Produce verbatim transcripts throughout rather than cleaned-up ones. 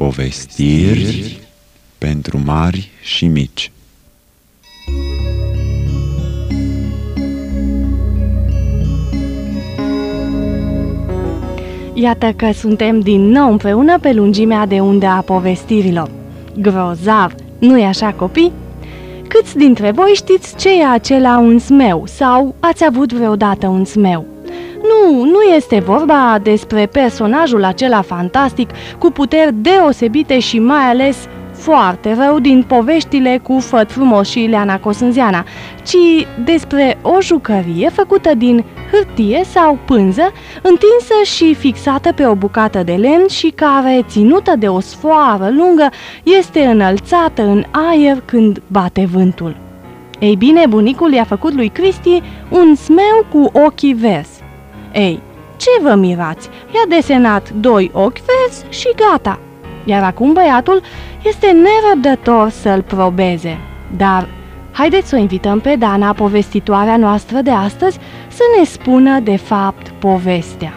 Povestiri pentru mari și mici. Iată că suntem din nou împreună pe lungimea de undă a povestirilor. Grozav, nu-i așa, copii? Câți dintre voi știți ce e acela un smeu sau ați avut vreodată un smeu? Nu, nu este vorba despre personajul acela fantastic cu puteri deosebite și mai ales foarte rău din poveștile cu Făt Frumos și Ileana Cosânzeana, ci despre o jucărie făcută din hârtie sau pânză, întinsă și fixată pe o bucată de lemn și care, ținută de o sfoară lungă, este înălțată în aer când bate vântul. Ei bine, bunicul i-a făcut lui Cristi un smeu cu ochii verzi. Ei, ce vă mirați? I-a desenat doi ochi verzi și gata. Iar acum băiatul este nerăbdător să-l probeze. Dar haideți să o invităm pe Dana, povestitoarea noastră de astăzi, să ne spună de fapt povestea.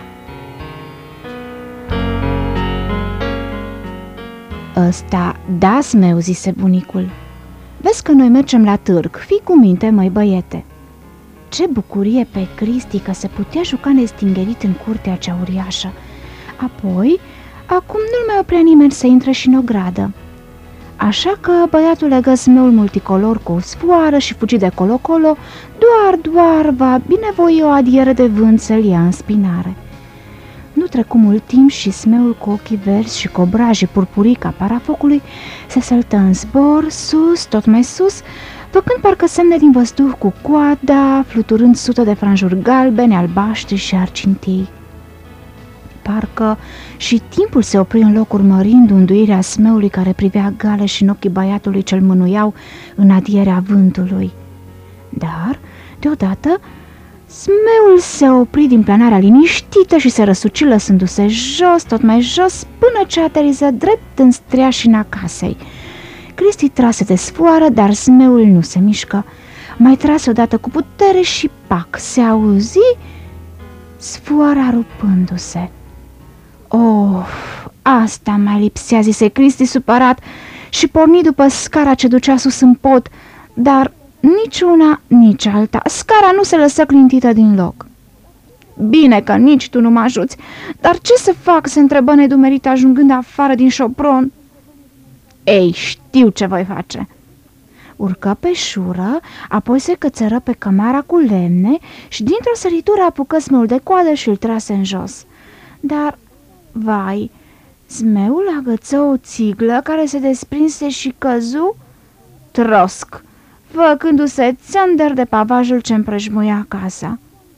Ăsta, da, smeu, zise bunicul. Vezi că noi mergem la târg, fii cu minte, măi băiete. Ce bucurie pe Cristi că se putea juca nestingerit în curtea cea uriașă. Apoi, acum nu-l mai oprea nimeni să intre și în ogradă. Așa că băiatul legă smeul multicolor cu o sfoară și fugi de colo-colo, doar, doar va binevoi o adiere de vânt să-l ia în spinare. Nu trecu mult timp și smeul cu ochii verzi și cu obrajii purpurii ca parafocului se săltă în zbor, sus, tot mai sus, făcând parcă semne din văzduh cu coada, fluturând sute de franjuri galbene, albaștri și argintii. Parcă și timpul se opri în loc urmărind unduirea smeului care privea gale și în ochii băiatului ce-l mânuiau în adierea vântului. Dar, deodată, smeul se opri din planarea liniștită și se răsuci lăsându-se jos, tot mai jos, până ce ateriză drept în streașina casei. Cristi trase de sfoară, dar smeul nu se mișcă. Mai trase odată cu putere și pac, se auzi sfoara rupându-se. Oh, asta mai lipsea, zise Cristi supărat și porni după scara ce ducea sus în pod, dar nici una, nici alta. Scara nu se lăsă clintită din loc. Bine că nici tu nu mă ajuți, dar ce să fac, se întrebă nedumerit ajungând afară din șopron. Ei, știu ce voi face. Urcă pe șură, apoi se cățără pe cămara cu lemne și dintr-o săritură apucă smeul de coadă și îl trase în jos. Dar, vai, smeul agăță o țiglă care se desprinse și căzu trosc, făcându-se țândăr de pavajul ce împrejmuia casa.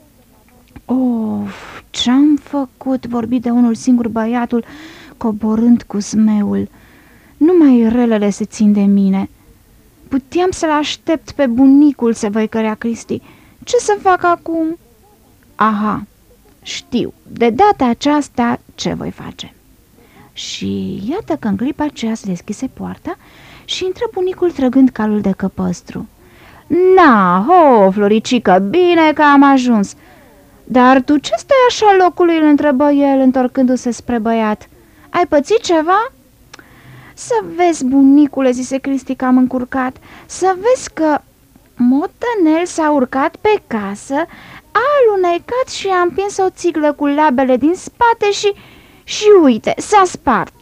Of, ce-am făcut, vorbi de unul singur băiatul, coborând cu smeul. Numai relele se țin de mine. Puteam să-l aștept pe bunicul, se văicărea Cristi. Ce să fac acum? Aha, știu, de data aceasta ce voi face. Și iată că în clipa aceea se deschise poarta și intră bunicul trăgând calul de căpăstru. Na, ho, Floricică, bine că am ajuns. Dar tu ce stai așa locului, îl întrebă el, întorcându-se spre băiat. Ai pățit ceva? Să vezi, bunicule, zise Cristi că am încurcat, să vezi că Motănel s-a urcat pe casă, a alunecat și a împins o țiglă cu labele din spate și, și uite, s-a spart.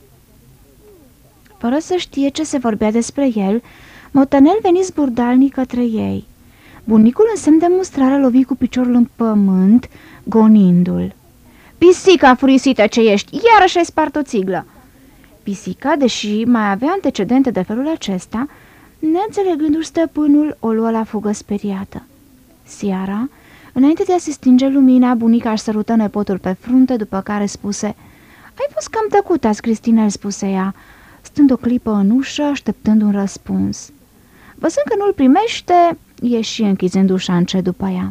Fără să știe ce se vorbea despre el, Motănel veni zburdalnic către ei. Bunicul în semn de mustrare lovi cu piciorul în pământ, gonindu-l. Pisica furisită ce ești, iarăși ai spart o țiglă. Pisica, deși mai avea antecedente de felul acesta, neînțelegându-și stăpânul, o luă la fugă speriată. Seara, înainte de a se stinge lumina, bunica își sărută nepotul pe frunte, după care spuse: Ai fost cam tăcut azi, Cristinel, spuse ea, stând o clipă în ușă, așteptând un răspuns. Văzând că nu-l primește, ieși închizând ușa încet după ea.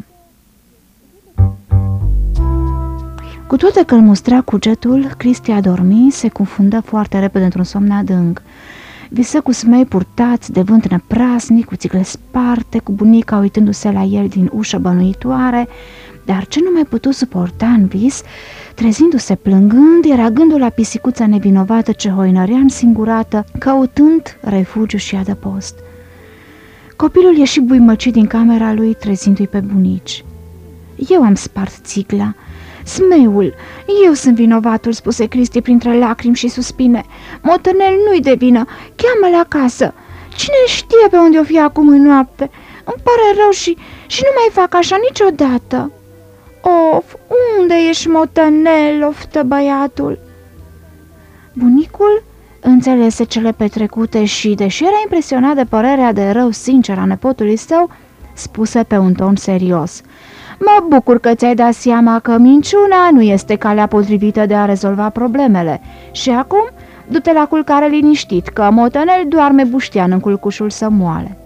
Cu toate că îl mustra cugetul, Cristi a dormit, se confundă foarte repede într-un somn adânc. Visă cu smei purtați de vânt năprasnic, cu țigle sparte, cu bunica uitându-se la el din ușă bănuitoare, Dar ce nu mai putu suporta în vis, trezindu-se plângând, era gândul la pisicuța nevinovată ce hoinărea însingurată, căutând refugiu și adăpost. Copilul ieși buimăcit din camera lui, trezindu-i pe bunici. Eu am spart țigla. Smeul, eu sunt vinovatul, spuse Cristi printre lacrimi și suspine. Motanel nu-i de vină, cheamă-l acasă. Cine știe pe unde o fi acum în noapte? Îmi pare rău și, și nu mai fac așa niciodată. Of, unde ești, Motanel? Oftă băiatul. Bunicul înțelese cele petrecute și, deși era impresionat de părerea de rău sincer a nepotului său, spuse pe un ton serios: mă bucur că ți-ai dat seama că minciuna nu este calea potrivită de a rezolva problemele. Și acum, du-te la culcare liniștit, că Motanel doarme buștean în culcușul său moale.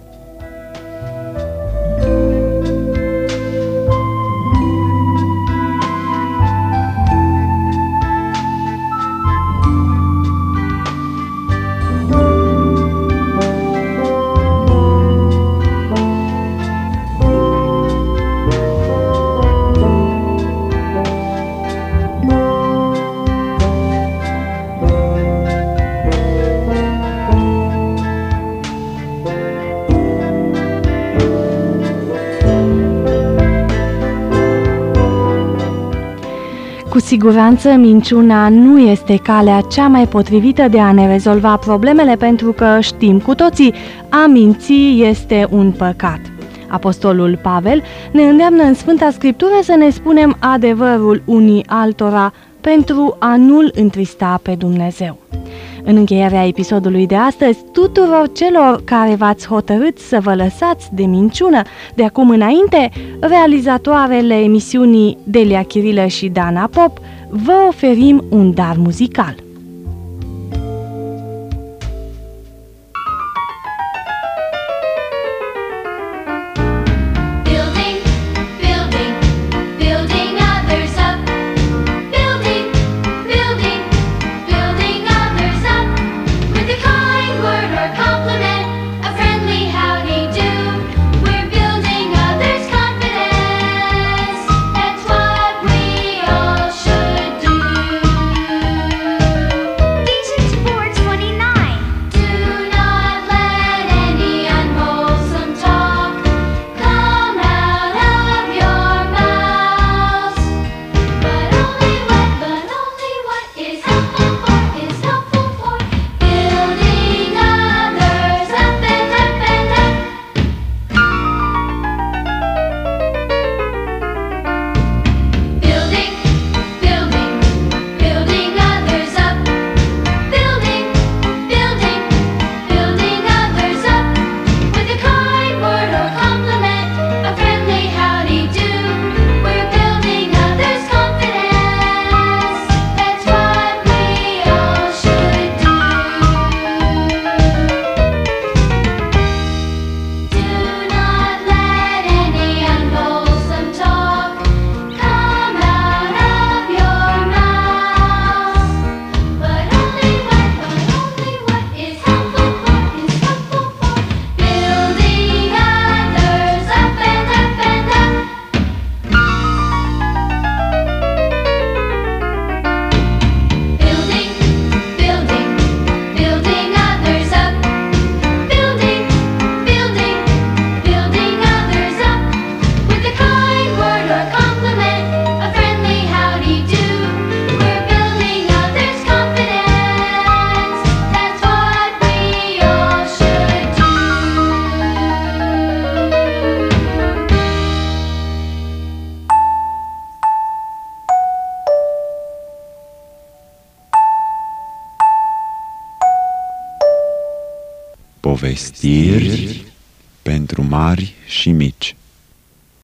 Cu siguranță, minciuna nu este calea cea mai potrivită de a ne rezolva problemele, pentru că știm cu toții, a minți este un păcat. Apostolul Pavel ne îndeamnă în Sfânta Scriptură să ne spunem adevărul unii altora pentru a nu-L întrista pe Dumnezeu. În încheierea episodului de astăzi, tuturor celor care v-ați hotărât să vă lăsați de minciună, de acum înainte, realizatoarele emisiunii Delia Chirilă și Dana Pop, vă oferim un dar muzical. Povestiri pentru mari și mici.